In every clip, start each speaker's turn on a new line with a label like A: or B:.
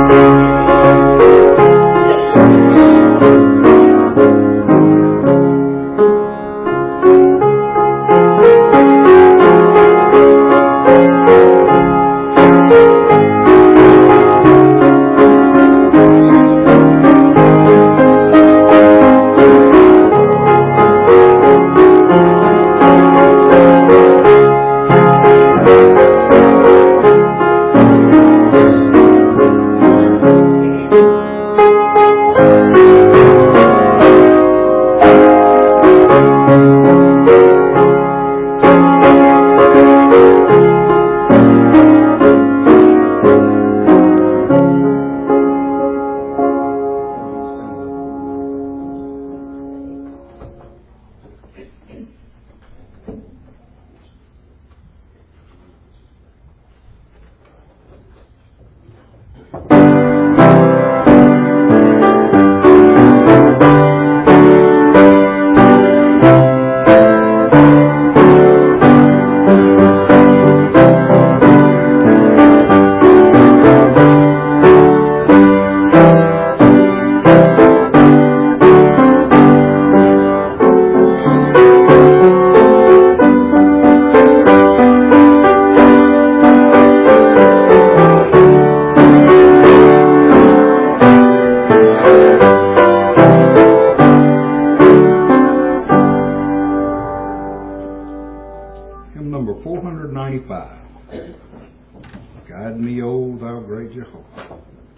A: Guide me, O thou great Jehovah.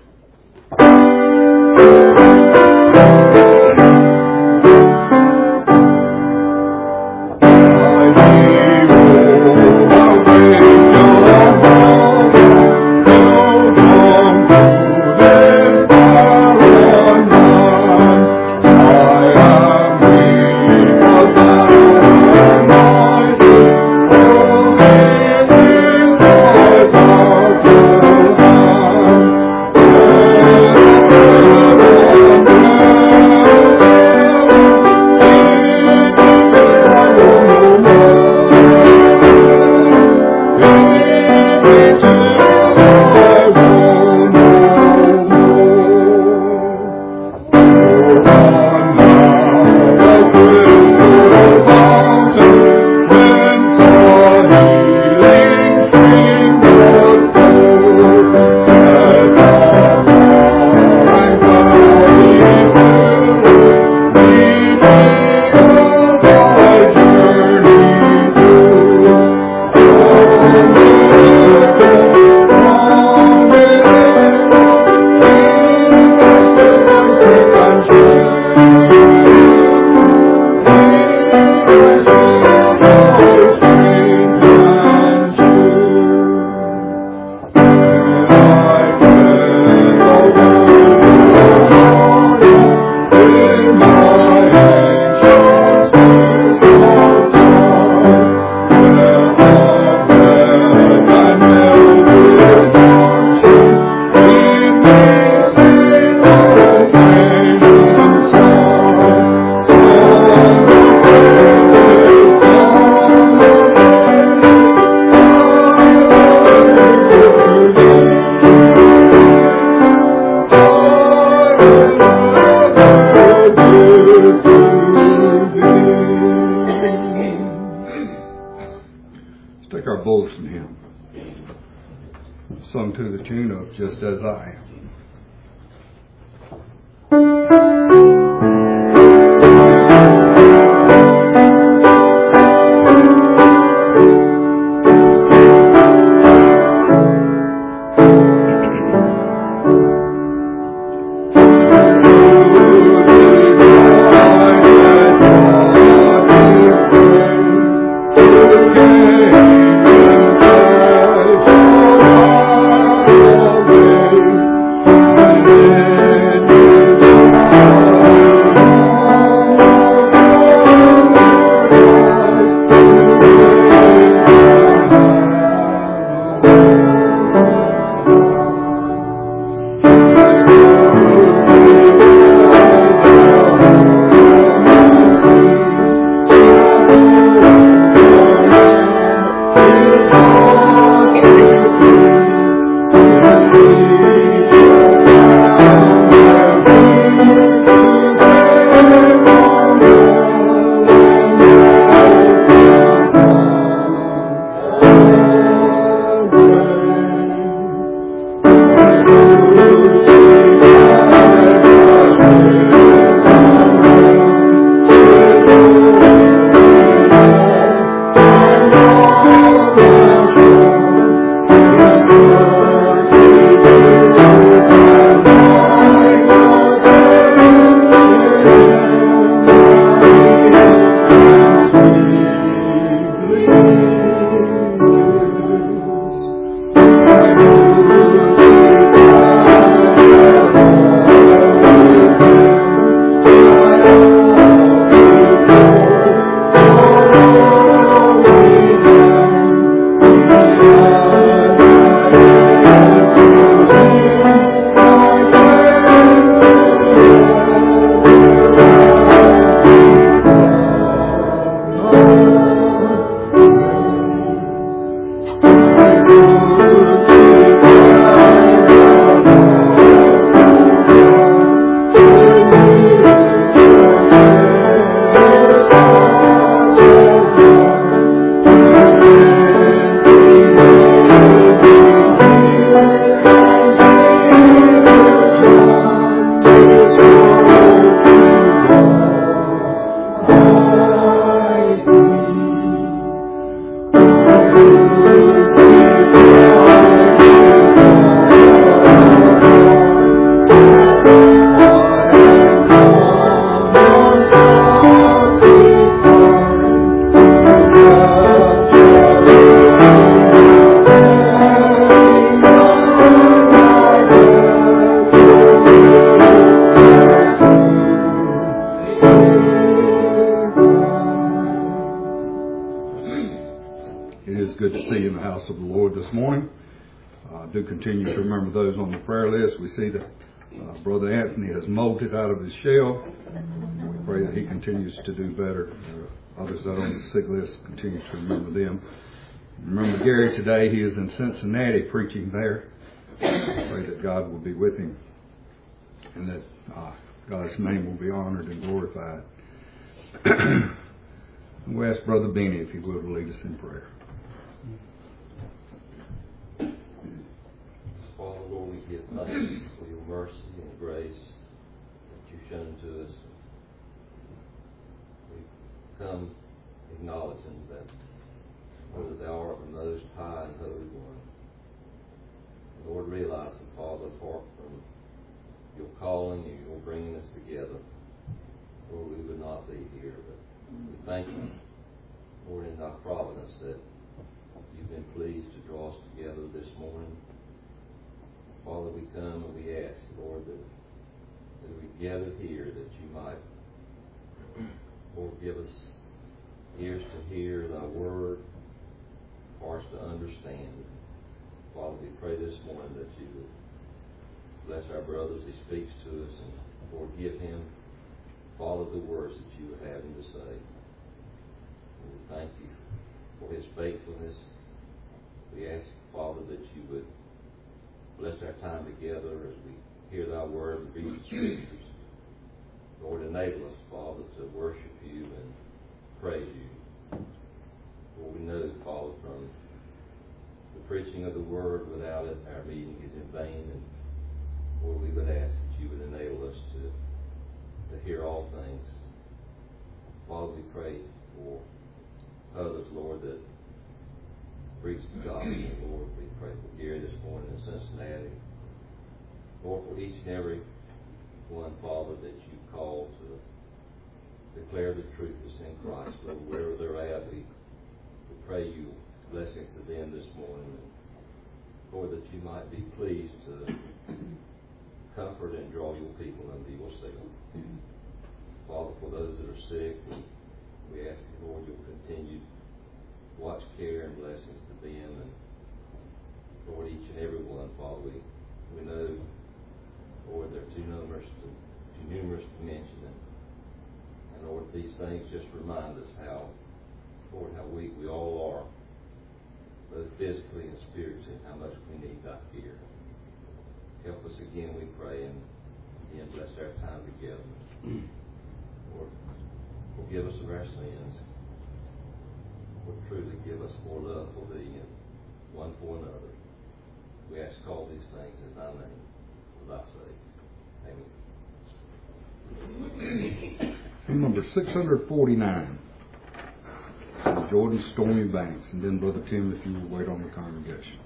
A: Sung to the tune of Just As I Am. house of the Lord this morning. Do continue to remember those on the prayer list. We see that Brother Anthony has molted out of his shell. We pray that he continues to do better. Others that are on the sick list, continue to remember them. Remember Gary today. He is in Cincinnati preaching there. I pray that God will be with him and that God's name will be honored and glorified. We ask Brother Benny if he would lead us in prayer.
B: Father, Lord, we give thanks for your mercy and grace that you've shown to us. We come acknowledging that, Lord, thou art the most high and holy one. And Lord, realizing, Father, apart from your calling and your bringing us together, Lord, we would not be here. But we thank you, Lord, in thy providence that you've been pleased to draw us together this morning. Father, we come and we ask, Lord, that we gather here, that you might, Lord, give us ears to hear thy word, hearts to understand. Father, we pray this morning that you would bless our brother as he speaks to us, and Lord, give him, Father, the words that you would have him to say. And we thank you for his faithfulness. We ask, Father, that you would bless our time together as we hear thy word and read the scriptures. Lord, enable us, Father, to worship you and praise you. Lord, we know, Father, from the preaching of the word, without it, our meeting is in vain. And Lord, we would ask that you would enable us to hear all things. Father, we pray for others, Lord, that preach the gospel. Lord, we pray for Gary this morning in Cincinnati. Lord, for each and every one, Father, that you call to declare the truth that's in Christ. Lord, wherever they're at, we pray you blessings to them this morning. And Lord, that you might be pleased to comfort and draw your people unto yourself. Father, for those that are sick, we ask you, Lord, you'll continue to watch care and blessings to them. And Lord, each and every one, Father, we know, Lord, they're too numerous to mention them. And Lord, these things just remind us how, Lord, how weak we all are, both physically and spiritually, and how much we need thy care. Help us again, we pray, and again, bless our time together. Lord, forgive us of our sins. Lord, truly give us more love for thee and one for another. We ask all these things in thy name, for thy sake. Amen.
A: Hymn number 649. Jordan Stormy Banks. And then Brother Tim, if you will wait on the congregation.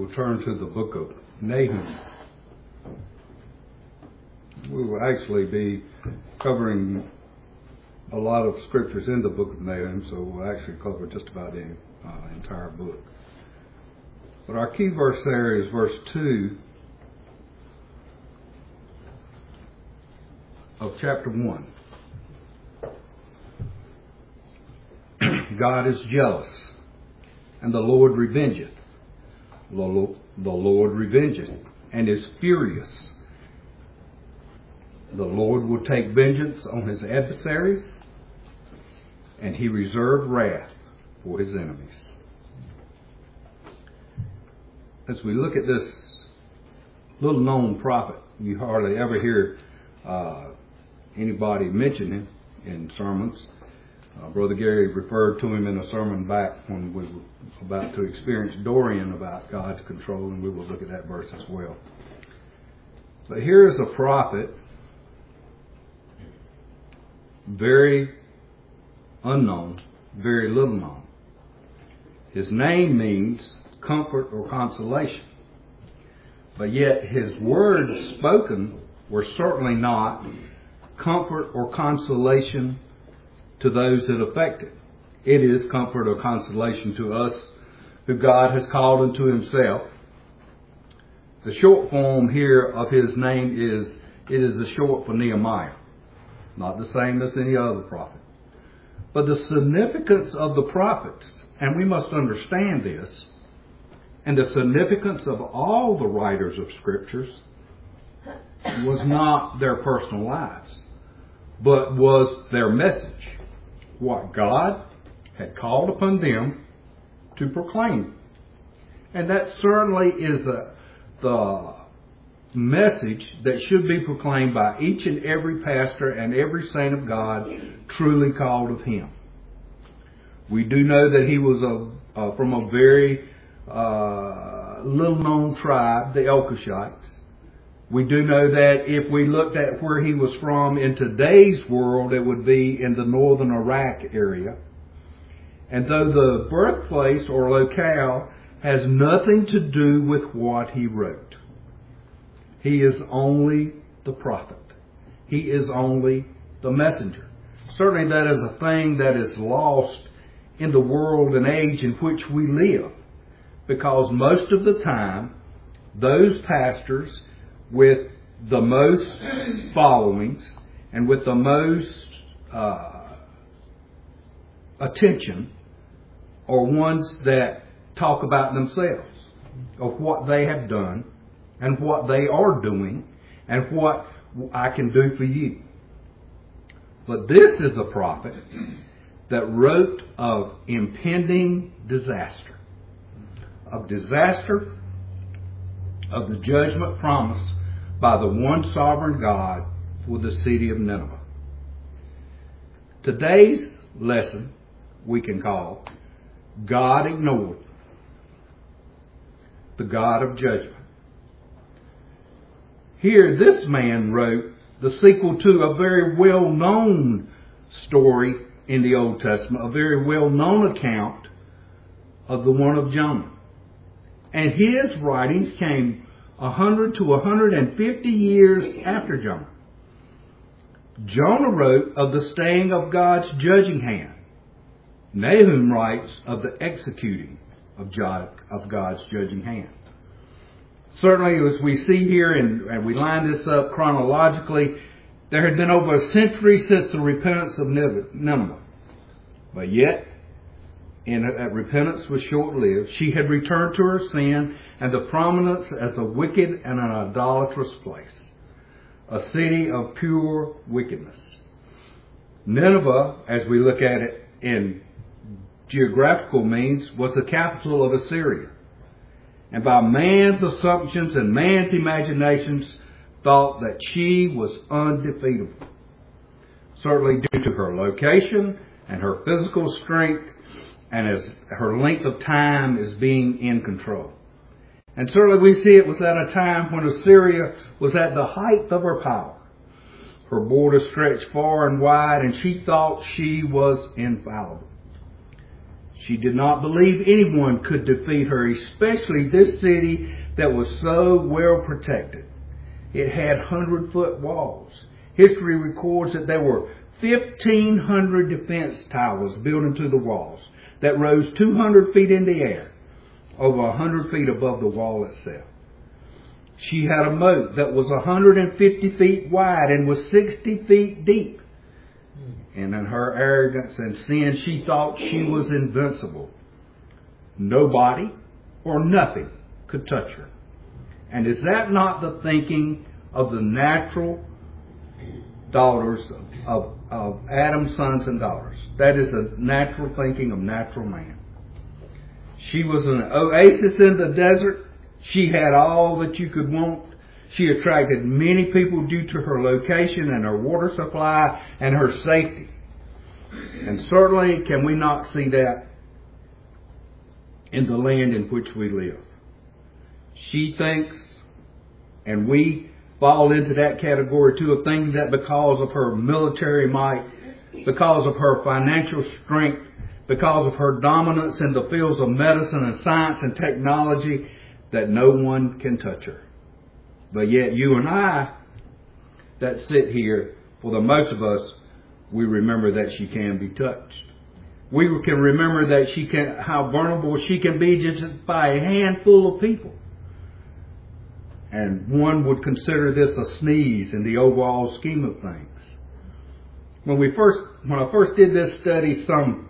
A: will turn to the book of Nahum. We will actually be covering a lot of scriptures in the book of Nahum, so we'll actually cover just about the entire book. But our key verse there is verse 2 of chapter 1. God is jealous, and the Lord revengeth. The Lord revengeth, and is furious. The Lord will take vengeance on his adversaries, and he reserved wrath for his enemies. As we look at this little known prophet, you hardly ever hear anybody mention him in sermons. Brother Gary referred to him in a sermon back when we were about to experience Dorian about God's control, and we will look at that verse as well. But here is a prophet, very unknown, very little known. His name means comfort or consolation. But yet his words spoken were certainly not comfort or consolation to those that affect it. It is comfort or consolation to us who God has called unto himself. The short form here of his name is the short for Nehemiah. Not the same as any other prophet. But the significance of the prophets, and we must understand this, and the significance of all the writers of scriptures was not their personal lives, but was their message. What God had called upon them to proclaim. And that certainly is the message that should be proclaimed by each and every pastor and every saint of God truly called of him. We do know that he was from a very little known tribe, the Elkoshites. We do know that if we looked at where he was from in today's world, it would be in the northern Iraq area. And though the birthplace or locale has nothing to do with what he wrote, he is only the prophet. He is only the messenger. Certainly that is a thing that is lost in the world and age in which we live, because most of the time, those pastors with the most followings and with the most attention are ones that talk about themselves, of what they have done and what they are doing and what I can do for you. But this is a prophet that wrote of impending disaster, of the judgment promised by the one sovereign God for the city of Nineveh. Today's lesson we can call God Ignored, the God of judgment. Here this man wrote the sequel to a very well-known story in the Old Testament, a very well-known account of the one of Jonah. And his writings came 100 to 150 years after Jonah. Jonah wrote of the staying of God's judging hand. Nahum writes of the executing of God's judging hand. Certainly, as we see here, and we line this up chronologically, there had been over a century since the repentance of Nineveh. But yet, that repentance was short-lived. She had returned to her sin and the prominence as a wicked and an idolatrous place, a city of pure wickedness. Nineveh, as we look at it in geographical means, was the capital of Assyria. And by man's assumptions and man's imaginations, thought that she was undefeatable. Certainly due to her location and her physical strength, and as her length of time as being in control. And certainly we see it was at a time when Assyria was at the height of her power. Her borders stretched far and wide, and she thought she was infallible.
C: She did not believe anyone could defeat her, especially this city that was so well protected. It had 100-foot walls. History records that there were 1,500 defense towers built into the walls that rose 200 feet in the air, over 100 feet above the wall itself. She had a moat that was 150 feet wide and was 60 feet deep. And in her arrogance and sin, she thought she was invincible. Nobody or nothing could touch her. And is that not the thinking of the natural daughters of Adam's sons and daughters? That is the natural thinking of natural man. She was an oasis in the desert. She had all that you could want. She attracted many people due to her location and her water supply and her safety. And certainly can we not see that in the land in which we live? She thinks, and we fall into that category too, of thinking that because of her military might, because of her financial strength, because of her dominance in the fields of medicine and science and technology, that no one can touch her. But yet you and I that sit here, for the most of us, we remember that she can be touched. We can remember that how vulnerable she can be just by a handful of people. And one would consider this a sneeze in the overall scheme of things. When I first did this study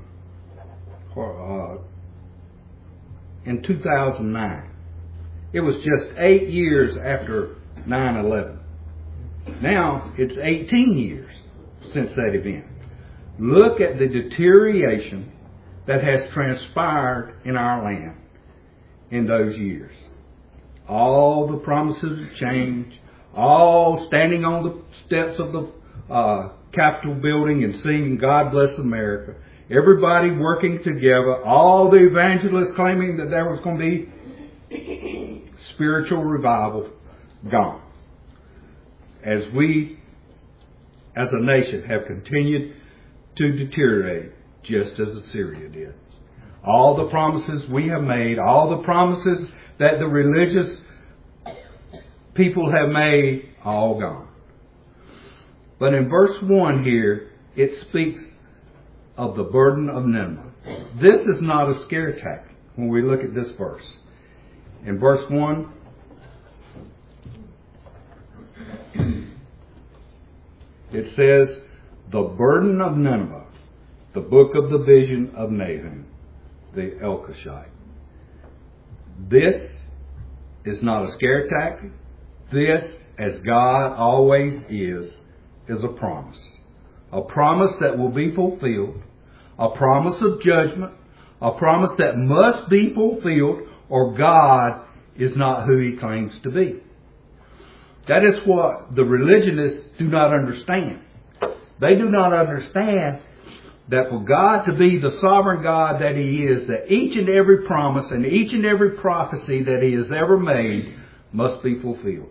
C: in 2009, it was just 8 years after 9/11. Now it's 18 years since that event. Look at the deterioration that has transpired in our land in those years. All the promises of change, all standing on the steps of the Capitol building and singing God Bless America, everybody working together, all the evangelists claiming that there was going to be spiritual revival, gone. As we, as a nation, have continued to deteriorate just as Assyria did. All the promises we have made, all the promises that the religious people have made, all gone. But in verse 1 here, it speaks of the burden of Nineveh. This is not a scare tactic when we look at this verse. In verse 1, it says, the burden of Nineveh, the book of the vision of Nahum, the Elkoshite. This is not a scare tactic. This, as God always is a promise. A promise that will be fulfilled. A promise of judgment. A promise that must be fulfilled, or God is not who He claims to be. That is what the religionists do not understand. They do not understand that for God to be the sovereign God that He is, that each and every promise and each and every prophecy that He has ever made must be fulfilled.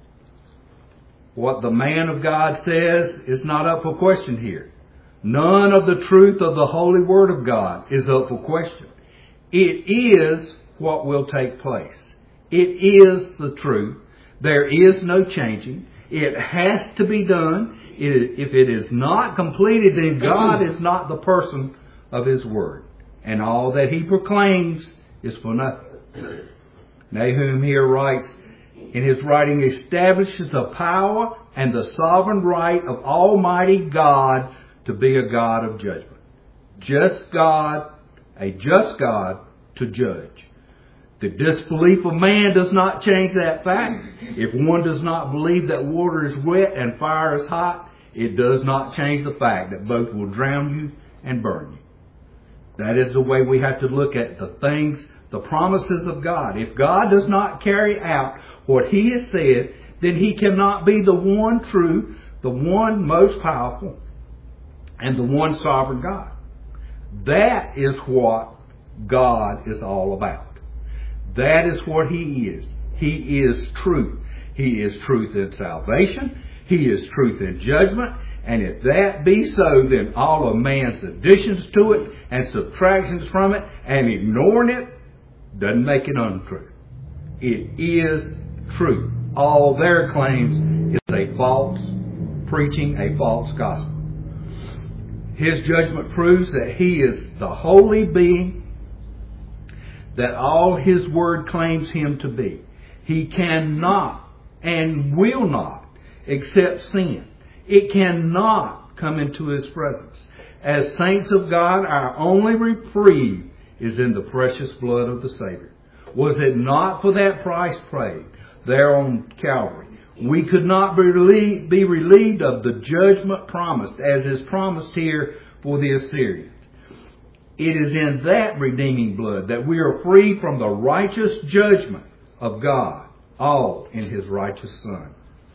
C: What the man of God says is not up for question here. None of the truth of the holy word of God is up for question. It is what will take place. It is the truth. There is no changing. It has to be done. If it is not completed, then God is not the person of His word. And all that He proclaims is for nothing. Nahum here writes, in his writing, establishes the power and the sovereign right of Almighty God to be a God of judgment. Just God, a just God to judge. The disbelief of man does not change that fact. If one does not believe that water is wet and fire is hot, it does not change the fact that both will drown you and burn you. That is the way we have to look at the things, the promises of God. If God does not carry out what He has said, then He cannot be the one true, the one most powerful, and the one sovereign God. That is what God is all about. That is what He is. He is truth. He is truth in salvation. He is truth in judgment. And if that be so, then all of man's additions to it and subtractions from it and ignoring it doesn't make it untrue. It is true. All their claims is a false preaching, a false gospel. His judgment proves that He is the holy being that all His word claims Him to be. He cannot and will not accept sin. It cannot come into His presence. As saints of God, our only reprieve is in the precious blood of the Savior. Was it not for that price paid there on Calvary, we could not be relieved of the judgment promised, as is promised here for the Assyrians. It is in that redeeming blood that we are free from the righteous judgment of God, all in His righteous Son.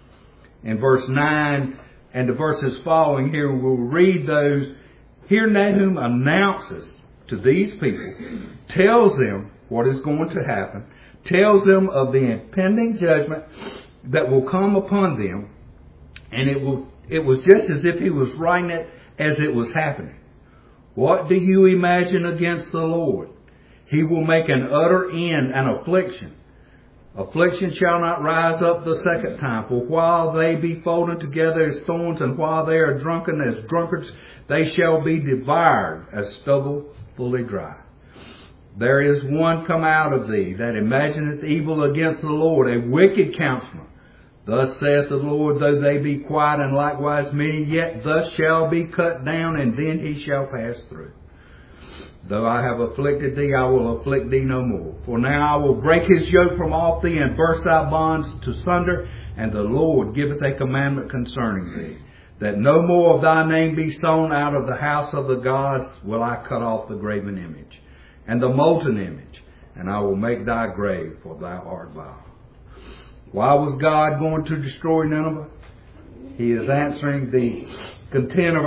C: In verse 9 and the verses following here, we'll read those. Here Nahum announces to these people, tells them what is going to happen, tells them of the impending judgment that will come upon them, and it was just as if he was writing it as it was happening. What do you imagine against the Lord? He will make an utter end and affliction. Affliction shall not rise up the second time, for while they be folded together as thorns, and while they are drunken as drunkards, they shall be devoured as stubble fully dry. There is one come out of thee that imagineth evil against the Lord, a wicked counselor. Thus saith the Lord, though they be quiet and likewise many, yet thus shall be cut down, and then he shall pass through. Though I have afflicted thee, I will afflict thee no more. For now I will break his yoke from off thee, and burst thy bonds to sunder. And the Lord giveth a commandment concerning thee, that no more of thy name be sown out of the house of the gods will I cut off the graven image, and the molten image, and I will make thy grave, for thou art vile. Why was God going to destroy Nineveh? He is answering the content of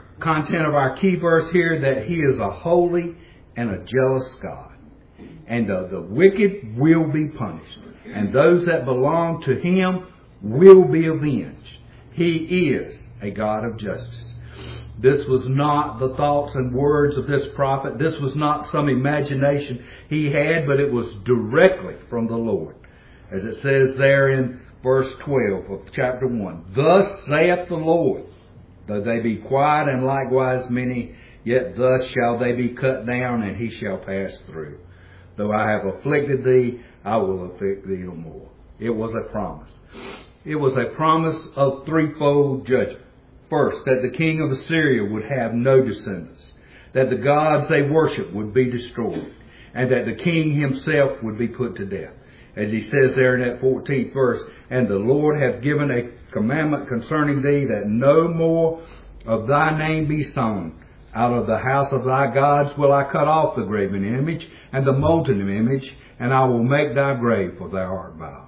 C: our key verse here, that He is a holy and a jealous God. And the wicked will be punished. And those that belong to Him will be avenged. He is a God of justice. This was not the thoughts and words of this prophet. This was not some imagination he had, but it was directly from the Lord. As it says there in verse 12 of chapter 1. Thus saith the Lord, though they be quiet and likewise many, yet thus shall they be cut down, and he shall pass through. Though I have afflicted thee, I will afflict thee no more. It was a promise. It was a promise of threefold judgment. First, that the king of Assyria would have no descendants, that the gods they worship would be destroyed, and that the king himself would be put to death. As he says there in that 14th verse, and the Lord hath given a commandment concerning thee, that no more of thy name be sown. Out of the house of thy gods will I cut off the graven image and the molten image, and I will make thy grave, for thou art vile.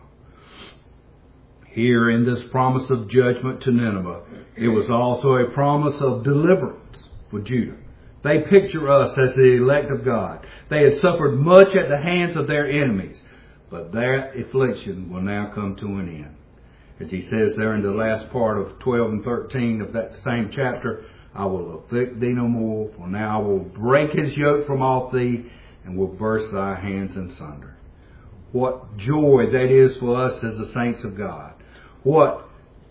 C: Here in this promise of judgment to Nineveh, it was also a promise of deliverance for Judah. They picture us as the elect of God. They had suffered much at the hands of their enemies, but their affliction will now come to an end. As he says there in the last part of 12 and 13 of that same chapter, I will afflict thee no more, for now I will break his yoke from off thee, and will burst thy hands in sunder. What joy that is for us as the saints of God. What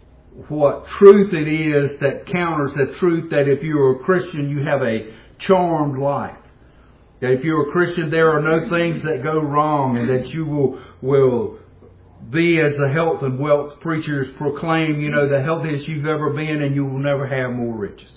C: truth it is that counters the truth that if you're a Christian, you have a charmed life. That if you're a Christian, there are no things that go wrong, and that you will be, as the health and wealth preachers proclaim, the healthiest you've ever been, and you will never have more riches.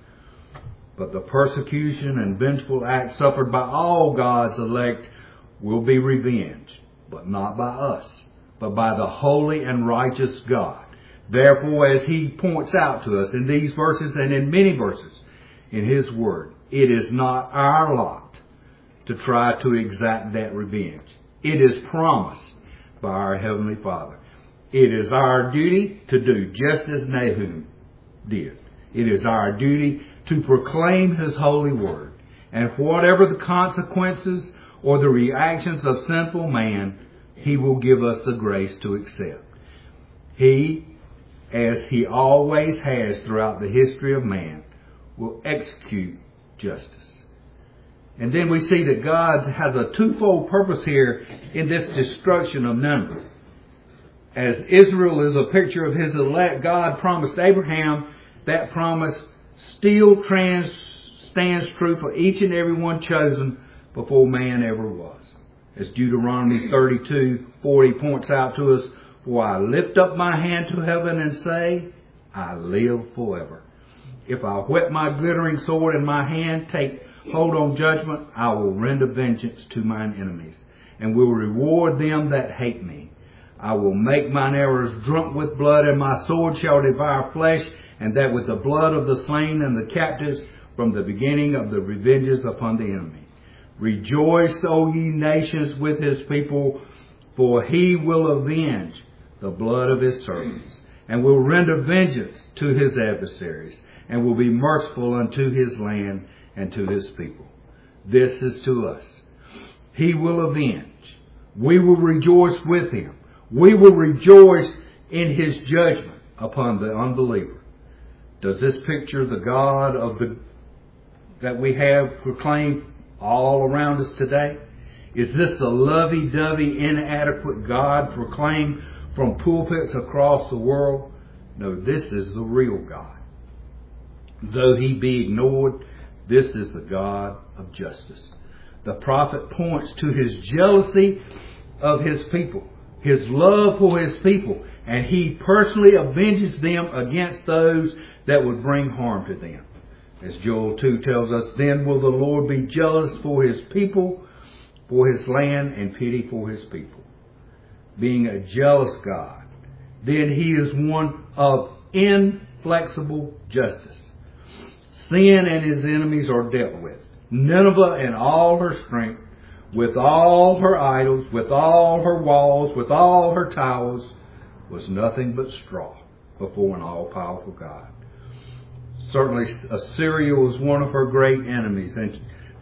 C: But the persecution and vengeful acts suffered by all God's elect will be revenged, but not by us, but by the holy and righteous God. Therefore, as he points out to us in these verses and in many verses in his word, it is not our lot to try to exact that revenge. It is promised by our Heavenly Father. It is our duty to do just as Nahum did. It is our duty to proclaim his holy word. And whatever the consequences or the reactions of sinful man, he will give us the grace to accept. He as He always has throughout the history of man, will execute justice. And then we see that God has a twofold purpose here in this destruction of Nineveh. As Israel is a picture of His elect, God promised Abraham that promise still stands true for each and every one chosen before man ever was. As Deuteronomy 32:40 points out to us, "For I lift up my hand to heaven and say, I live forever. If I whet my glittering sword in my hand, take hold on judgment, I will render vengeance to mine enemies, and will reward them that hate me. I will make mine arrows drunk with blood, and my sword shall devour flesh, and that with the blood of the slain and the captives, from the beginning of the revenges upon the enemy. Rejoice, O ye nations, with His people, for He will avenge the blood of His servants, and will render vengeance to His adversaries, and will be merciful unto His land and to His people." This is to us. He will avenge. We will rejoice with Him. We will rejoice in His judgment upon the unbeliever. Does this picture the God that we have proclaimed all around us today? Is this the lovey-dovey, inadequate God proclaimed from pulpits across the world? No, this is the real God. Though He be ignored, this is the God of justice. The prophet points to His jealousy of His people, His love for His people, and He personally avenges them against those that would bring harm to them. As Joel 2 tells us, "Then will the Lord be jealous for His people, for His land, and pity for His people." Being a jealous God, then He is one of inflexible justice. Sin and His enemies are dealt with. Nineveh in all her strength, with all her idols, with all her walls, with all her towers, was nothing but straw before an all-powerful God. Certainly Assyria was one of her great enemies, and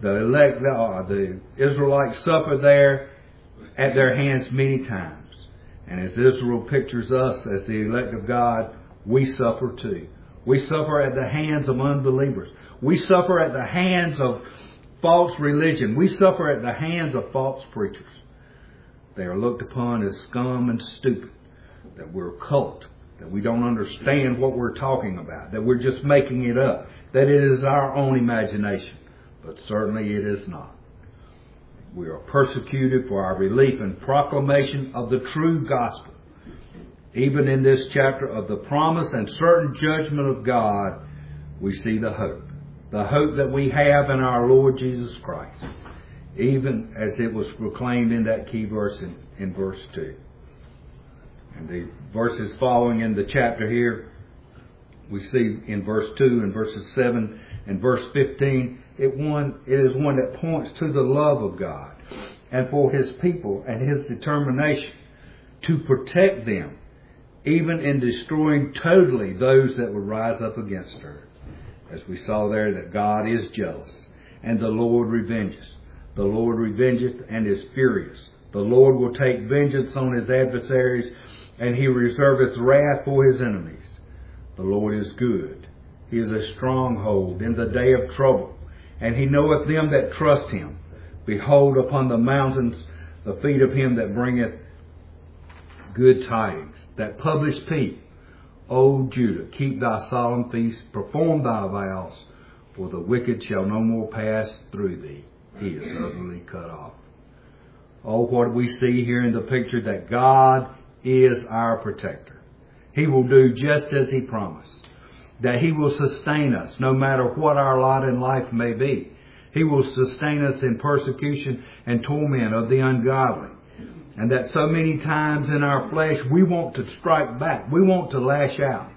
C: the Israelites suffered there at their hands many times. And as Israel pictures us as the elect of God, we suffer too. We suffer at the hands of unbelievers. We suffer at the hands of false religion. We suffer at the hands of false preachers. They are looked upon as scum and stupid, that we're a cult, that we don't understand what we're talking about, that we're just making it up, that it is our own imagination. But certainly it is not. We are persecuted for our belief and proclamation of the true gospel. Even in this chapter of the promise and certain judgment of God, we see the hope that we have in our Lord Jesus Christ, even as it was proclaimed in that key verse in verse 2. And the verses following in the chapter here, we see in verse 2 and verses 7 and verse 15, it is one that points to the love of God and for His people and His determination to protect them, even in destroying totally those that would rise up against her. As we saw there, that God is jealous and the Lord revenges. The Lord revengeth and is furious. The Lord will take vengeance on His adversaries, and He reserveth wrath for His enemies. The Lord is good. He is a stronghold in the day of trouble, and He knoweth them that trust Him. Behold, upon the mountains the feet of him that bringeth good tidings, that publish peace. O Judah, keep thy solemn feast, perform thy vows, for the wicked shall no more pass through thee. He is utterly cut off. Oh, what we see here in the picture, that God is our protector. He will do just as He promised. That He will sustain us no matter what our lot in life may be. He will sustain us in persecution and torment of the ungodly. And that so many times in our flesh we want to strike back. We want to lash out.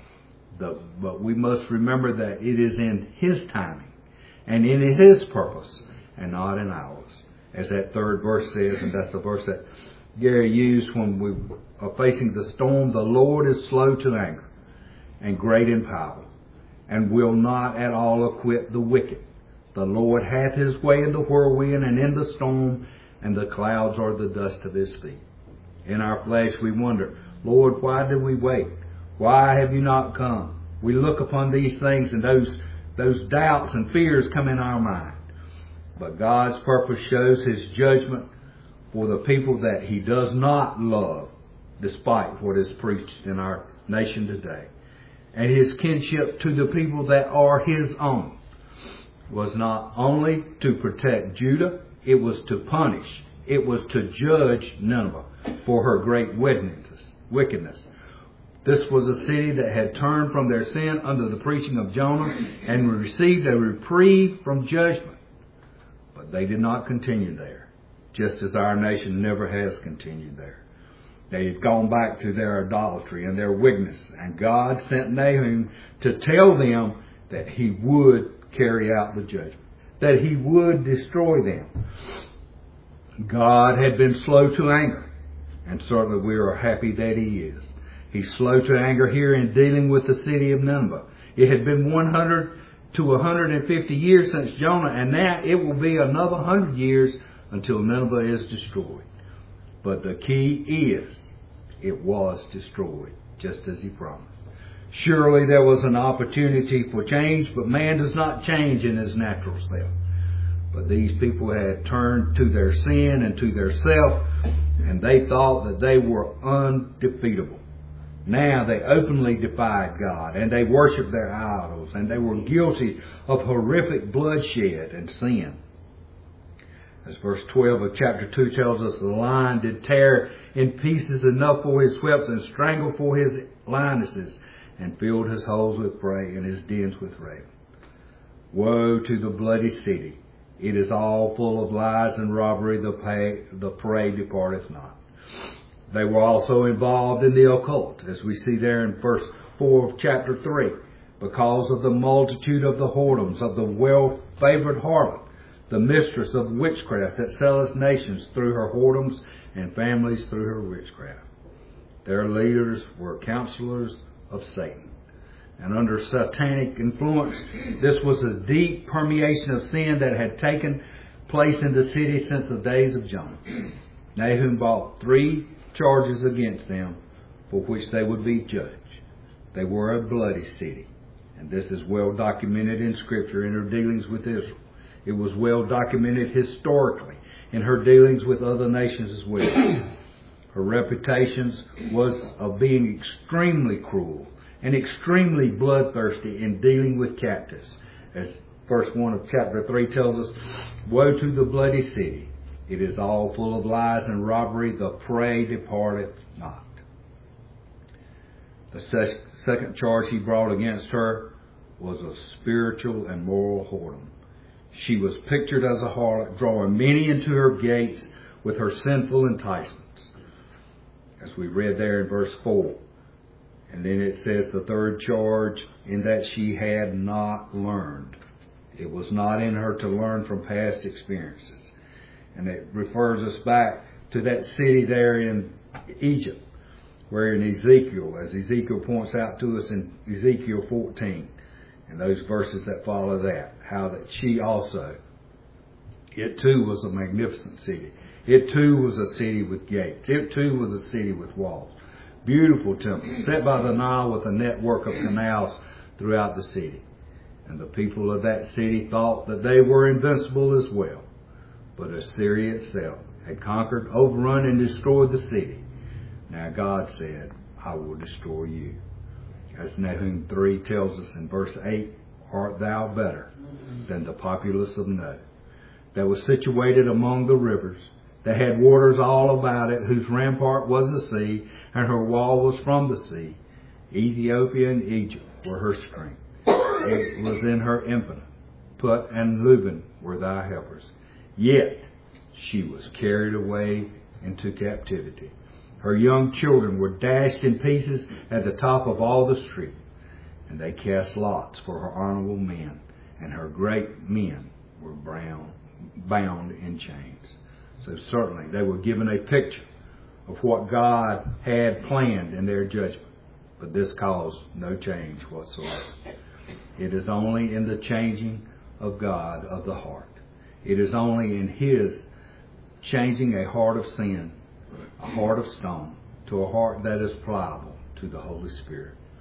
C: But we must remember that it is in His timing and in His purpose and not in ours. As that third verse says, and that's the verse that Gary used when we are facing the storm, the Lord is slow to anger and great in power, and will not at all acquit the wicked. The Lord hath His way in the whirlwind and in the storm, and the clouds are the dust of His feet. In our flesh we wonder, Lord, why did we wait? Why have you not come? We look upon these things and those doubts and fears come in our mind. But God's purpose shows His judgment for the people that He does not love, despite what is preached in our nation today. And His kinship to the people that are His own was not only to protect Judah, it was to punish. It was to judge Nineveh for her great wickedness. This was a city that had turned from their sin under the preaching of Jonah and received a reprieve from judgment. But they did not continue there, just as our nation never has continued there. They had gone back to their idolatry and their wickedness, and God sent Nahum to tell them that He would carry out the judgment, that He would destroy them. God had been slow to anger, and certainly we are happy that He is. He's slow to anger here in dealing with the city of Nineveh. It had been 100 to 150 years since Jonah, and now it will be another 100 years until Nineveh is destroyed. But the key is, it was destroyed, just as He promised. Surely there was an opportunity for change, but man does not change in his natural self. But these people had turned to their sin and to their self, and they thought that they were undefeatable. Now they openly defied God, and they worshiped their idols, and they were guilty of horrific bloodshed and sin. As verse 12 of chapter 2 tells us, the lion did tear in pieces enough for his whelps, and strangled for his lionesses, and filled his holes with prey, and his dens with raven. Woe to the bloody city! It is all full of lies and robbery, the prey departeth not. They were also involved in the occult, as we see there in verse 4 of chapter 3, because of the multitude of the whoredoms of the well-favored harlot, the mistress of witchcraft that selleth nations through her whoredoms and families through her witchcraft. Their leaders were counselors of Satan. And under satanic influence, this was a deep permeation of sin that had taken place in the city since the days of Jonah. Nahum brought 3 charges against them for which they would be judged. They were a bloody city, and this is well documented in Scripture in her dealings with Israel. It was well documented historically in her dealings with other nations as well. Her reputation was of being extremely cruel and extremely bloodthirsty in dealing with captives. As verse 1 of chapter 3 tells us, woe to the bloody city! It is all full of lies and robbery, the prey departeth not. The second charge he brought against her was a spiritual and moral whoredom. She was pictured as a harlot, drawing many into her gates with her sinful enticements, as we read there in verse 4. And then it says the third charge, in that she had not learned. It was not in her to learn from past experiences. And it refers us back to that city there in Egypt, where in Ezekiel, as Ezekiel points out to us in Ezekiel 14, and those verses that follow that, how that she also, it too was a magnificent city. It too was a city with gates. It too was a city with walls. Beautiful temple, set by the Nile with a network of canals throughout the city. And the people of that city thought that they were invincible as well. But Assyria itself had conquered, overrun, and destroyed the city. Now God said, I will destroy you. As Nahum 3 tells us in verse 8, art thou better than the populace of No, that was situated among the rivers, that had waters all about it, whose rampart was the sea, and her wall was from the sea. Ethiopia and Egypt were her strength. It was in her infinite. Put and Luban were thy helpers. Yet she was carried away into captivity. Her young children were dashed in pieces at the top of all the street. And they cast lots for her honorable men, and her great men were bound in chains. So certainly they were given a picture of what God had planned in their judgment. But this caused no change whatsoever. It is only in the changing of God of the heart. It is only in His changing a heart of sin, a heart of stone, to a heart that is pliable to the Holy Spirit.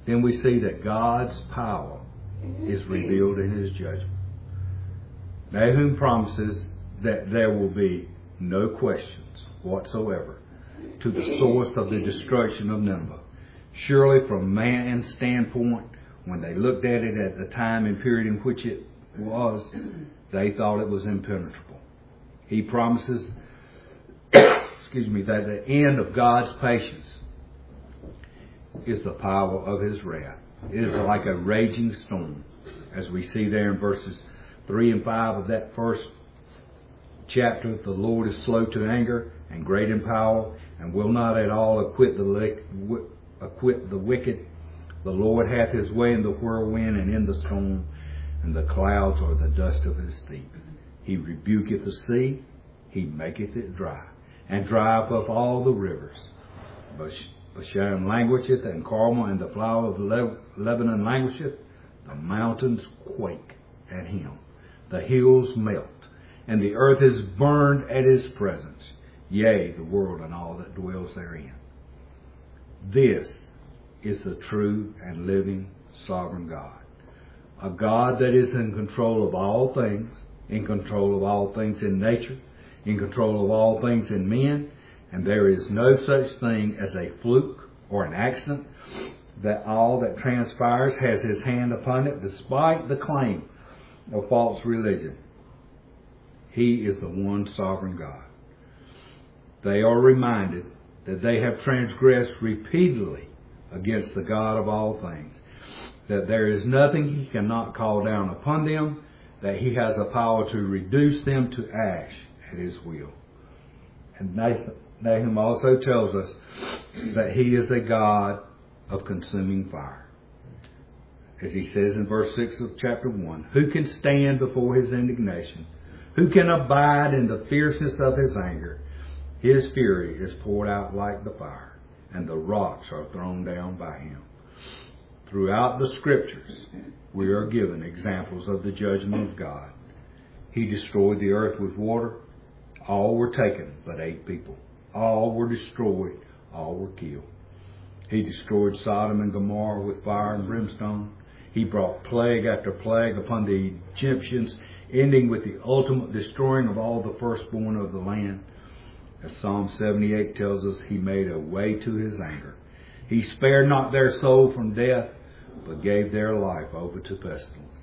C: then we see that God's power is revealed in His judgment. Nahum promises that there will be no questions whatsoever to the source of the destruction of Nineveh. Surely from man's standpoint, when they looked at it at the time and period in which it was, they thought it was impenetrable. He promises that the end of God's patience is the power of His wrath. It is like a raging storm, as we see there in verses 3 and 5 of that first chapter. The Lord is slow to anger and great in power, and will not at all acquit the wicked. The Lord hath His way in the whirlwind and in the storm, and the clouds are the dust of His feet. He rebuketh the sea, He maketh it dry, and drieth up all the rivers. Bashan languisheth, and Carmel and the flower of Lebanon languisheth. The mountains quake at Him. The hills melt, and the earth is burned at His presence. Yea, the world and all that dwells therein. This is the true and living sovereign God. A God that is in control of all things, in control of all things in nature, in control of all things in men, and there is no such thing as a fluke or an accident, that all that transpires has His hand upon it, despite the claim of false religion. He is the one sovereign God. They are reminded that they have transgressed repeatedly against the God of all things, that there is nothing He cannot call down upon them, that He has a power to reduce them to ash at His will. And Nahum also tells us that He is a God of consuming fire. As he says in verse 6 of chapter 1, who can stand before His indignation? Who can abide in the fierceness of His anger? His fury is poured out like the fire, and the rocks are thrown down by Him. Throughout the Scriptures, we are given examples of the judgment of God. He destroyed the earth with water. All were taken but 8 people. All were destroyed. All were killed. He destroyed Sodom and Gomorrah with fire and brimstone. He brought plague after plague upon the Egyptians, ending with the ultimate destroying of all the firstborn of the land. As Psalm 78 tells us, He made a way to His anger. He spared not their soul from death, but gave their life over to pestilence.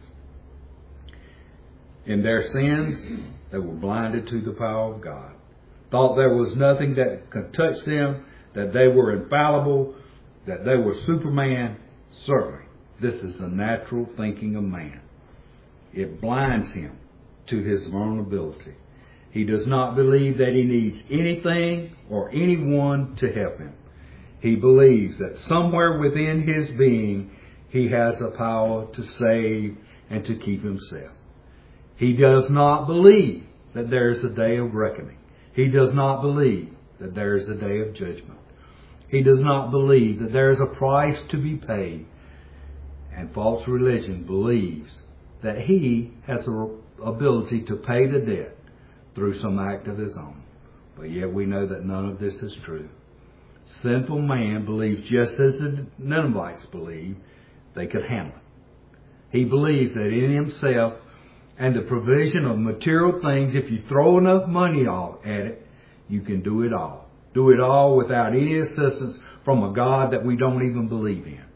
C: In their sins, they were blinded to the power of God, thought there was nothing that could touch them, that they were infallible, that they were Superman. Certainly, this is the natural thinking of man. It blinds him to his vulnerability. He does not believe that he needs anything or anyone to help him. He believes that somewhere within his being, he has the power to save and to keep himself. He does not believe that there is a day of reckoning. He does not believe that there is a day of judgment. He does not believe that there is a price to be paid. And false religion believes that he has the ability to pay the debt through some act of his own. But yet we know that none of this is true. Sinful man believes, just as the Ninevites believed, they could handle it. He believes that in himself and the provision of material things, if you throw enough money at it, you can do it all. Do it all without any assistance from a God that we don't even believe in.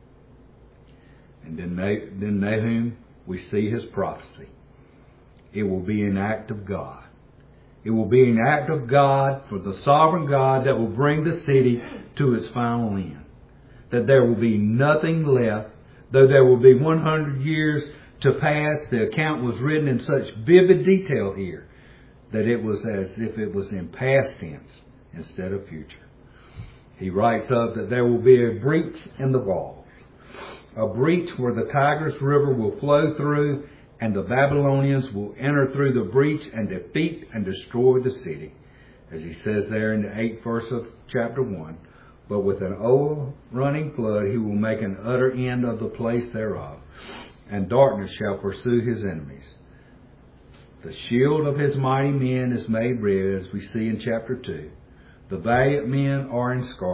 C: And then Nahum, we see his prophecy. It will be an act of God. It will be an act of God, for the sovereign God, that will bring the city to its final end. That there will be nothing left, though there will be 100 years to pass. The account was written in such vivid detail here that it was as if it was in past tense instead of future. He writes up that there will be a breach in the walls, a breach where the Tigris River will flow through, and the Babylonians will enter through the breach and defeat and destroy the city. As he says there in the 8th verse of chapter 1, but with an overrunning flood he will make an utter end of the place thereof, and darkness shall pursue his enemies. The shield of his mighty men is made red, as we see in chapter 2. The valiant men are in scarlet.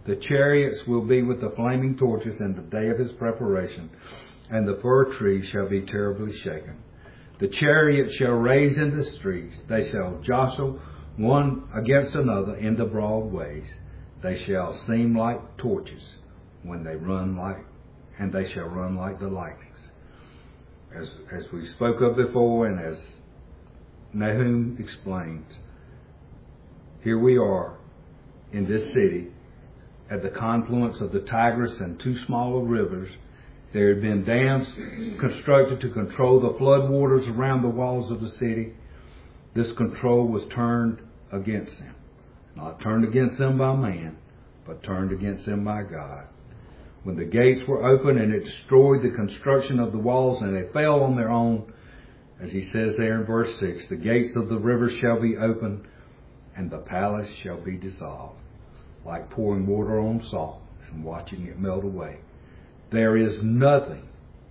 C: The chariots will be with the flaming torches in the day of his preparation, and the fir tree shall be terribly shaken. The chariots shall raise in the streets. They shall jostle one against another in the broad ways. They shall seem like torches when they run and they shall run like the lightnings. As we spoke of before, and as Nahum explains, here we are in this city at the confluence of the Tigris and two smaller rivers. There had been dams constructed to control the floodwaters around the walls of the city. This control was turned against them. Not turned against them by man, but turned against them by God. When the gates were open and it destroyed the construction of the walls and they fell on their own, as he says there in verse 6, the gates of the river shall be opened and the palace shall be dissolved, like pouring water on salt and watching it melt away. There is nothing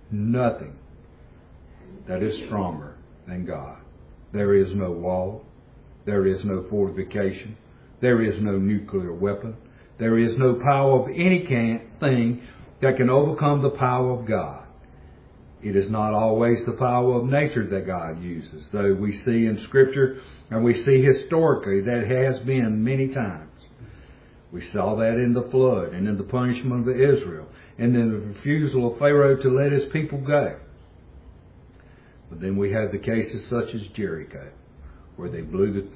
C: that is stronger than God. There is no wall. There is no fortification. There is no nuclear weapon. There is no power of any thing that can overcome the power of God. It is not always the power of nature that God uses, though we see in Scripture and we see historically that has been many times. We saw that in the flood and in the punishment of Israel and in the refusal of Pharaoh to let his people go. But then we have the cases such as Jericho, where they blew the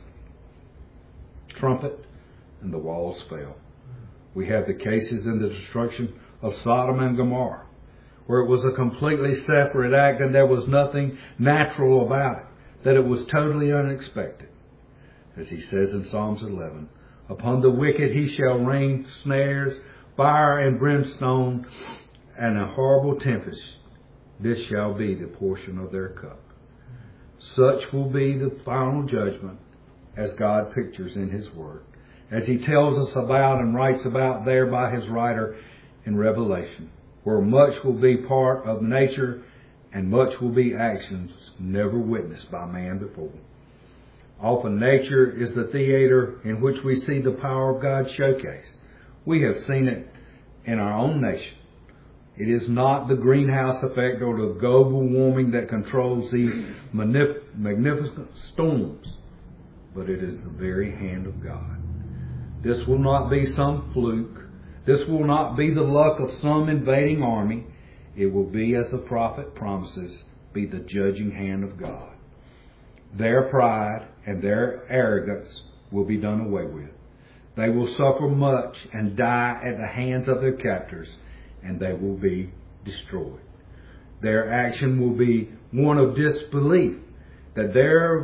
C: trumpet and the walls fell. We have the cases in the destruction of Sodom and Gomorrah, where it was a completely separate act and there was nothing natural about it, that it was totally unexpected. As he says in Psalms 11, upon the wicked he shall rain snares, fire and brimstone, and a horrible tempest. This shall be the portion of their cup. Such will be the final judgment as God pictures in his word, as he tells us about and writes about there by his writer in Revelation, where much will be part of nature and much will be actions never witnessed by man before. Often nature is the theater in which we see the power of God showcased. We have seen it in our own nation. It is not the greenhouse effect or the global warming that controls these magnificent storms, but it is the very hand of God. This will not be some fluke. This will not be the luck of some invading army. It will be, as the prophet promises, be the judging hand of God. Their pride and their arrogance will be done away with. They will suffer much and die at the hands of their captors, and they will be destroyed. Their action will be one of disbelief, that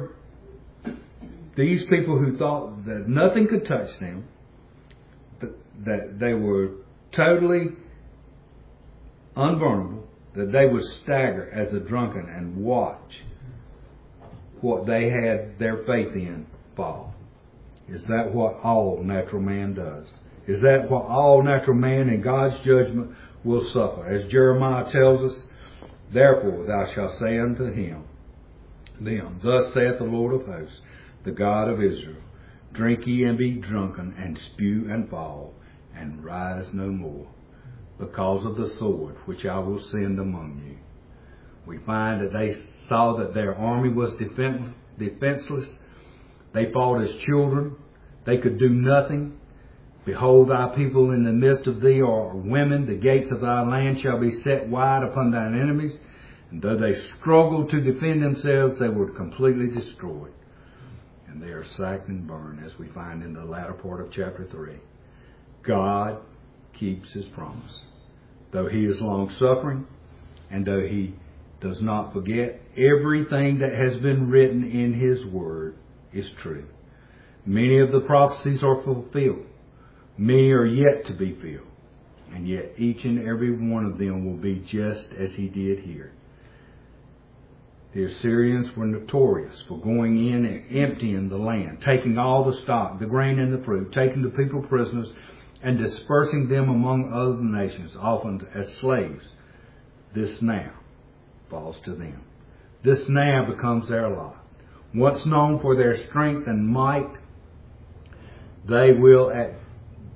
C: these people who thought that nothing could touch them, that they were totally unvulnerable, that they would stagger as a drunken and watch what they had their faith in fall. Is that what all natural man does? Is that what all natural man in God's judgment will suffer? As Jeremiah tells us, therefore thou shalt say unto them, thus saith the Lord of hosts, the God of Israel, drink ye and be drunken, and spew and fall, and rise no more, because of the sword which I will send among you. We find that they saw that their army was defenseless. They fought as children. They could do nothing. Behold, thy people in the midst of thee are women. The gates of thy land shall be set wide upon thine enemies. And though they struggled to defend themselves, they were completely destroyed. And they are sacked and burned, as we find in the latter part of chapter 3. God keeps his promise. Though he is long-suffering, and though he does not forget, everything that has been written in his word is true. Many of the prophecies are fulfilled. Many are yet to be filled. And yet each and every one of them will be just as he did here. The Assyrians were notorious for going in and emptying the land, taking all the stock, the grain and the fruit, taking the people prisoners, and dispersing them among other nations, often as slaves. This now falls to them. This now becomes their lot. Once known for their strength and might, they will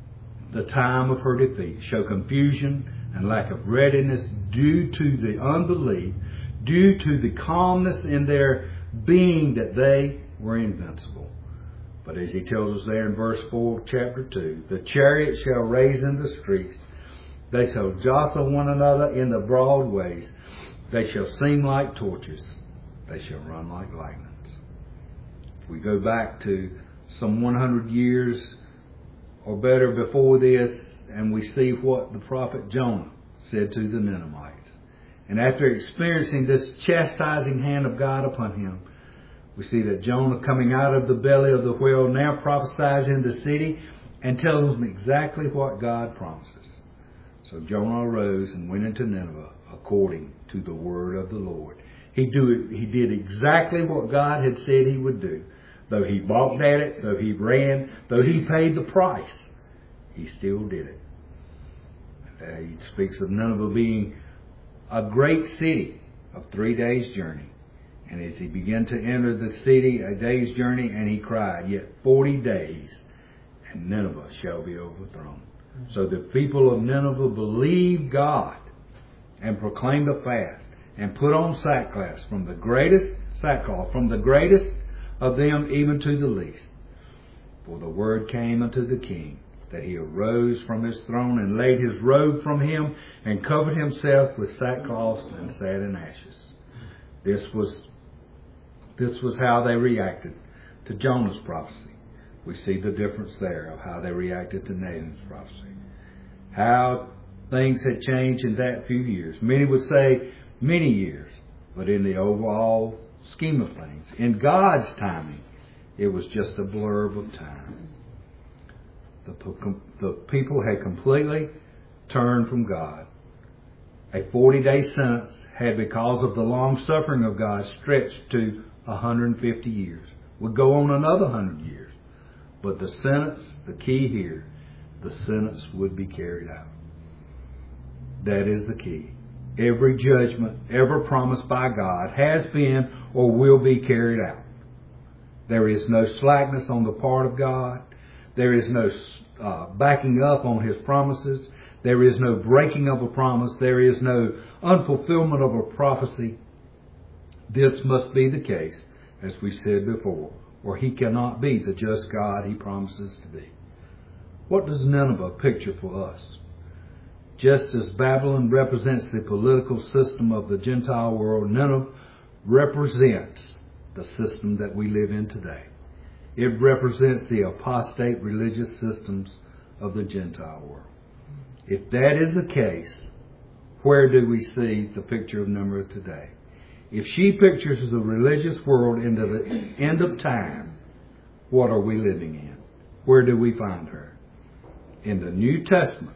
C: the time of her defeat, show confusion and lack of readiness due to the unbelief, due to the calmness in their being that they were invincible. But as he tells us there in verse 4 of chapter 2, the chariots shall raise in the streets, they shall jostle one another in the broad ways, they shall seem like torches, they shall run like lightnings. If we go back to some 100 years or better before this, and we see what the prophet Jonah said to the Ninevites. And after experiencing this chastising hand of God upon him, we see that Jonah, coming out of the belly of the whale, now prophesies in the city and tells them exactly what God promises. So Jonah arose and went into Nineveh according to the word of the Lord. He did exactly what God had said he would do. Though he balked at it, though he ran, though he paid the price, he still did it. He speaks of Nineveh being a great city of 3 days' journey. And as he began to enter the city, a day's journey, and he cried, yet 40 days, and Nineveh shall be overthrown. So the people of Nineveh believed God and proclaimed a fast and put on sackcloth from the greatest of them even to the least. For the word came unto the king that he arose from his throne and laid his robe from him and covered himself with sackcloth and sat in ashes. This was how they reacted to Jonah's prophecy. We see the difference there of how they reacted to Nahum's prophecy. How things had changed in that few years. Many would say many years, but in the overall scheme of things, in God's timing, it was just a blurb of time. The people had completely turned from God. A 40-day sentence had, because of the long suffering of God, stretched to 150 years. Would go on another 100 years. But the sentence, the key here, the sentence would be carried out. That is the key. Every judgment ever promised by God has been or will be carried out. There is no slackness on the part of God. There is no backing up on His promises. There is no breaking of a promise. There is no unfulfillment of a prophecy. This must be the case, as we said before, or He cannot be the just God He promises to be. What does Nineveh picture for us? Just as Babylon represents the political system of the Gentile world, Nineveh represents the system that we live in today. It represents the apostate religious systems of the Gentile world. If that is the case, where do we see the picture of Nineveh today? If she pictures the religious world in the end of time, what are we living in? Where do we find her? In the New Testament,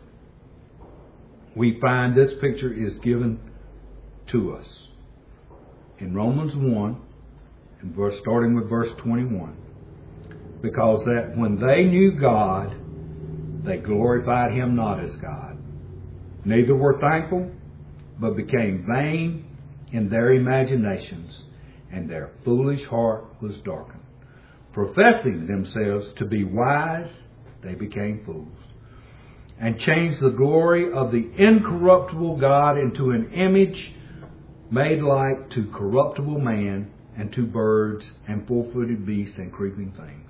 C: we find this picture is given to us. In Romans 1, starting with verse 21, because that when they knew God, they glorified Him not as God, neither were thankful, but became vain in their imaginations, and their foolish heart was darkened. Professing themselves to be wise, they became fools, and changed the glory of the incorruptible God into an image made like to corruptible man, and to birds, and four-footed beasts, and creeping things.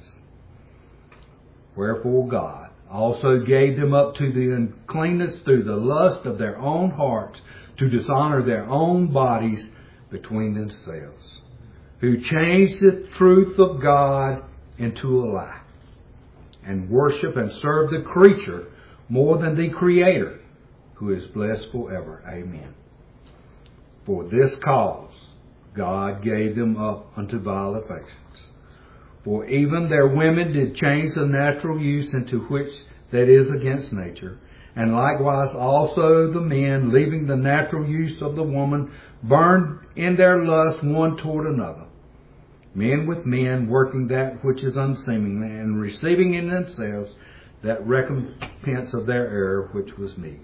C: Wherefore God also gave them up to the uncleanness through the lust of their own hearts, to dishonor their own bodies between themselves, who changed the truth of God into a lie, and worship and serve the creature more than the Creator, who is blessed forever. Amen. For this cause God gave them up unto vile affections. For even their women did change the natural use into which that is against nature, and likewise also the men, leaving the natural use of the woman, burned in their lust one toward another, men with men, working that which is unseemly, and receiving in themselves that recompense of their error which was meet.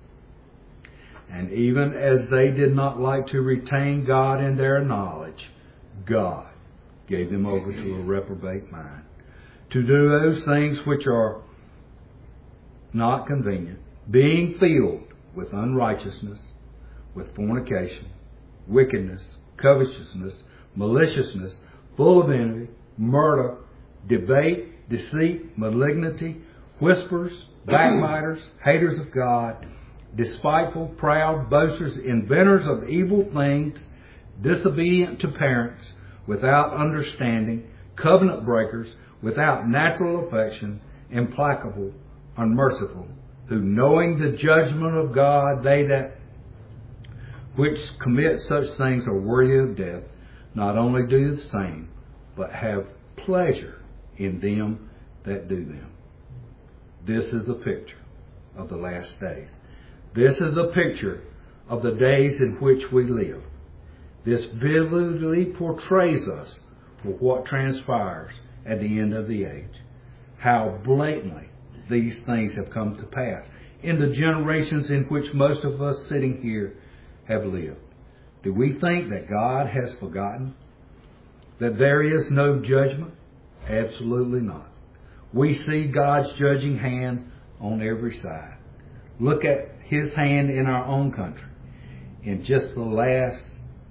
C: And even as they did not like to retain God in their knowledge, God gave them over to a reprobate mind, to do those things which are not convenient, being filled with unrighteousness, with fornication, wickedness, covetousness, maliciousness, full of envy, murder, debate, deceit, malignity, whisperers, backbiters, haters of God, despiteful, proud, boasters, inventors of evil things, disobedient to parents, without understanding, covenant breakers, without natural affection, implacable, unmerciful, who knowing the judgment of God, they that which commit such things are worthy of death, not only do the same, but have pleasure in them that do them. This is a picture of the last days. This is a picture of the days in which we live. This vividly portrays us for what transpires at the end of the age. How blatantly these things have come to pass in the generations in which most of us sitting here have lived. Do we think that God has forgotten? That there is no judgment? Absolutely not. We see God's judging hand on every side. Look at His hand in our own country. In just the last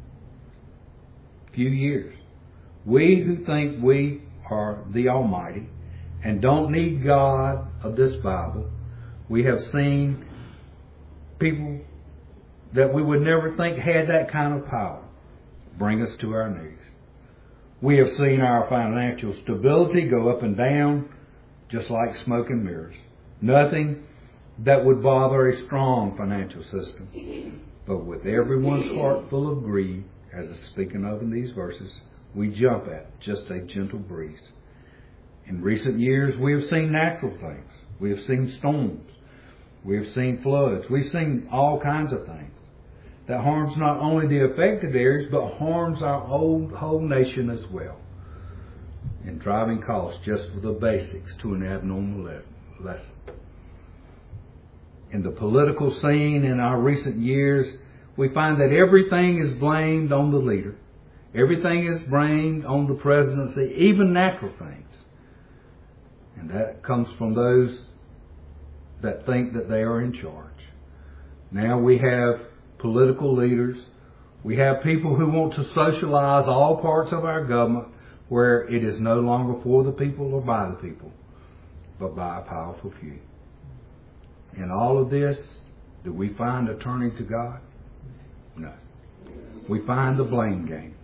C: few years, we who think we are the Almighty and don't need God of this Bible, we have seen people that we would never think had that kind of power bring us to our knees. We have seen our financial stability go up and down just like smoke and mirrors. Nothing that would bother a strong financial system. But with everyone's heart full of greed, as is speaken of in these verses, we jump at just a gentle breeze. In recent years, we have seen natural things. We have seen storms. We have seen floods. We've seen all kinds of things that harms not only the affected areas, but harms our whole nation as well, in driving costs just for the basics to an abnormal lesson. In the political scene in our recent years, we find that everything is blamed on the leader. Everything is blamed on the presidency, even natural things. And that comes from those that think that they are in charge. Now we have political leaders. We have people who want to socialize all parts of our government where it is no longer for the people or by the people, but by a powerful few. In all of this, do we find a turning to God? No. We find the blame game,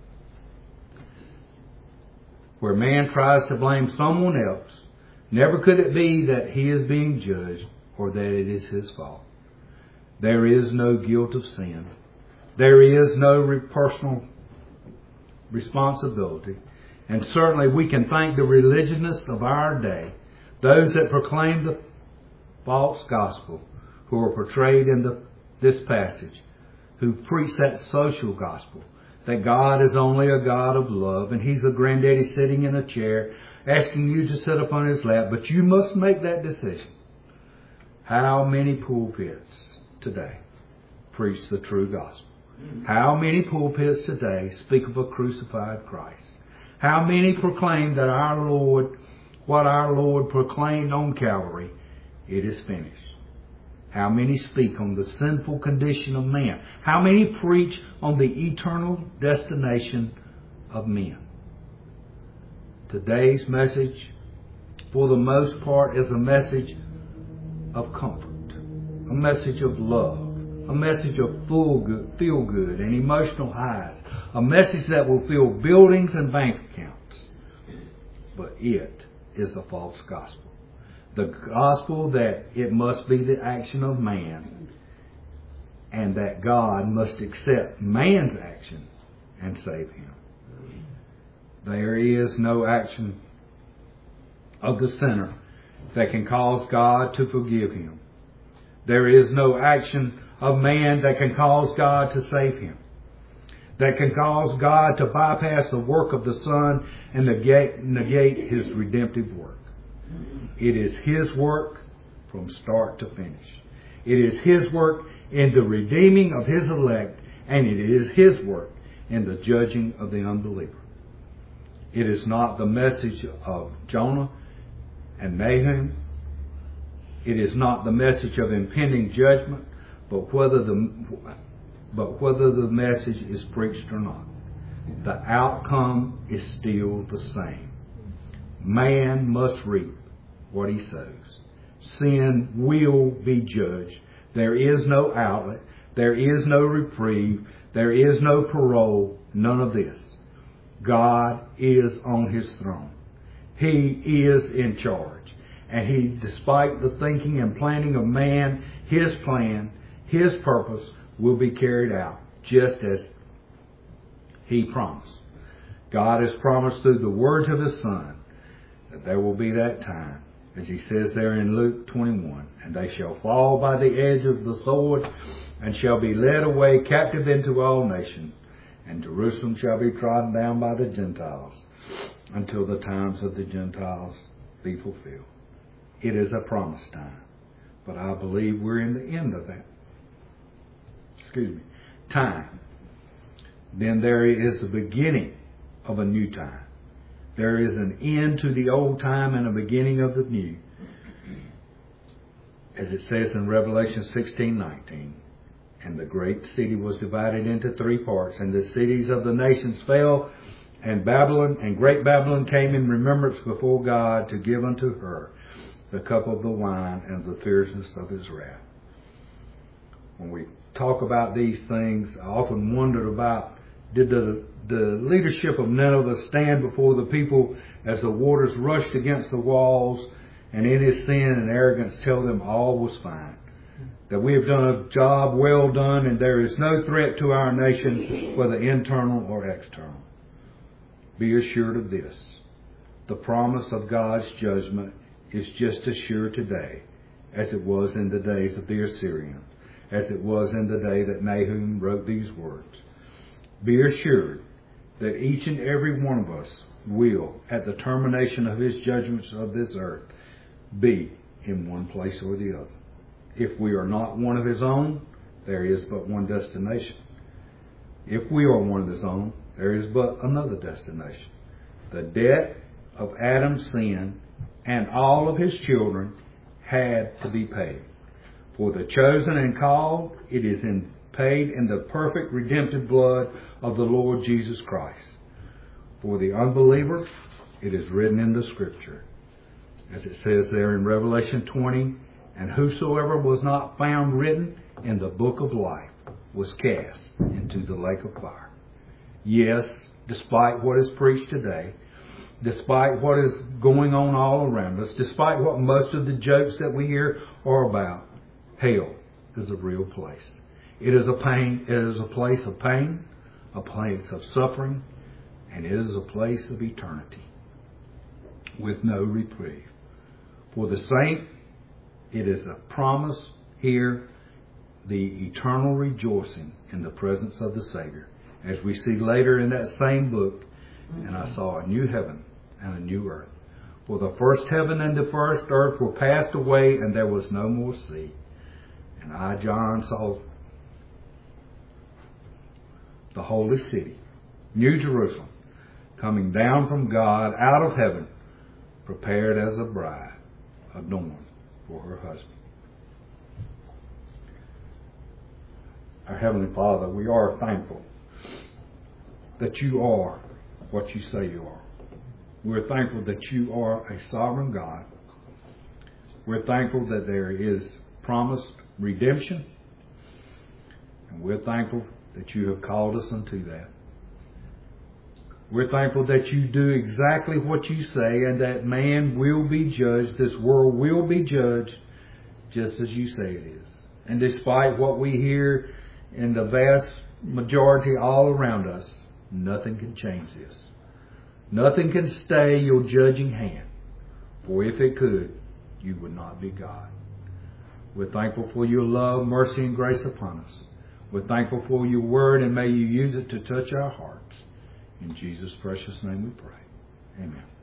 C: where man tries to blame someone else. Never could it be that he is being judged or that it is his fault. There is no guilt of sin. There is no personal responsibility. And certainly we can thank the religionists of our day, those that proclaim the false gospel, who are portrayed in this passage, who preach that social gospel, that God is only a God of love, and He's a granddaddy sitting in a chair asking you to sit upon His lap, but you must make that decision. How many pulpits today preach the true gospel? How many pulpits today speak of a crucified Christ? How many proclaim that our Lord, what our Lord proclaimed on Calvary, it is finished? How many speak on the sinful condition of man? How many preach on the eternal destination of men? Today's message, for the most part, is a message of comfort, a message of love, a message of feel good and emotional highs, a message that will fill buildings and bank accounts. But it is a false gospel. The gospel that it must be the action of man, and that God must accept man's action and save him. There is no action of the sinner that can cause God to forgive him. There is no action of man that can cause God to save him, that can cause God to bypass the work of the Son and negate His redemptive work. It is His work from start to finish. It is His work in the redeeming of His elect, and it is His work in the judging of the unbeliever. It is not the message of Jonah and Nahum It is not the message of impending judgment, but whether the message is preached or not. The outcome is still the same. Man must reap what he sows. Sin will be judged. There is no outlet. There is no reprieve. There is no parole. None of this. God is on His throne. He is in charge. And He, despite the thinking and planning of man, His plan, His purpose will be carried out just as He promised. God has promised through the words of His Son that there will be that time, as He says there in Luke 21, and they shall fall by the edge of the sword and shall be led away captive into all nations, and Jerusalem shall be trodden down by the Gentiles until the times of the Gentiles be fulfilled. It is a promised time, but I believe we're in the end of that. Time. Then there is the beginning of a new time. There is an end to the old time and a beginning of the new. As it says in Revelation 16:19, and the great city was divided into three parts, and the cities of the nations fell, and great Babylon came in remembrance before God to give unto her the cup of the wine and the fierceness of His wrath. When we talk about these things, I often wondered about, did the leadership of Nineveh stand before the people as the waters rushed against the walls, and in his sin and arrogance tell them all was fine? That we have done a job well done, and there is no threat to our nation, whether internal or external. Be assured of this. The promise of God's judgment is just as sure today as it was in the days of the Assyrians, as it was in the day that Nahum wrote these words. Be assured that each and every one of us will, at the termination of His judgments of this earth, be in one place or the other. If we are not one of His own, there is but one destination. If we are one of His own, there is but another destination. The debt of Adam's sin and all of his children had to be paid. For the chosen and called, it is paid in the perfect redemptive blood of the Lord Jesus Christ. For the unbeliever, it is written in the Scripture, as it says there in Revelation 20, and whosoever was not found written in the book of life was cast into the lake of fire. Yes, despite what is preached today, despite what is going on all around us, despite what most of the jokes that we hear are about, hell is a real place. It is a place of pain, a place of suffering, and it is a place of eternity with no reprieve. For the saint, it is a promise here, the eternal rejoicing in the presence of the Savior. As we see later in that same book, and I saw a new heaven and a new earth. For the first heaven and the first earth were passed away, and there was no more sea. And I, John, saw the holy city, New Jerusalem, coming down from God out of heaven, prepared as a bride, adorned for her husband. Our Heavenly Father, we are thankful that You are what You say You are. We're thankful that You are a sovereign God. We're thankful that there is promised redemption. And we're thankful that You have called us unto that. We're thankful that You do exactly what You say, and that man will be judged, this world will be judged just as You say it is. And despite what we hear in the vast majority all around us, nothing can change this. Nothing can stay Your judging hand. For if it could, You would not be God. We're thankful for Your love, mercy, and grace upon us. We're thankful for Your word, and may You use it to touch our hearts. In Jesus' precious name we pray. Amen.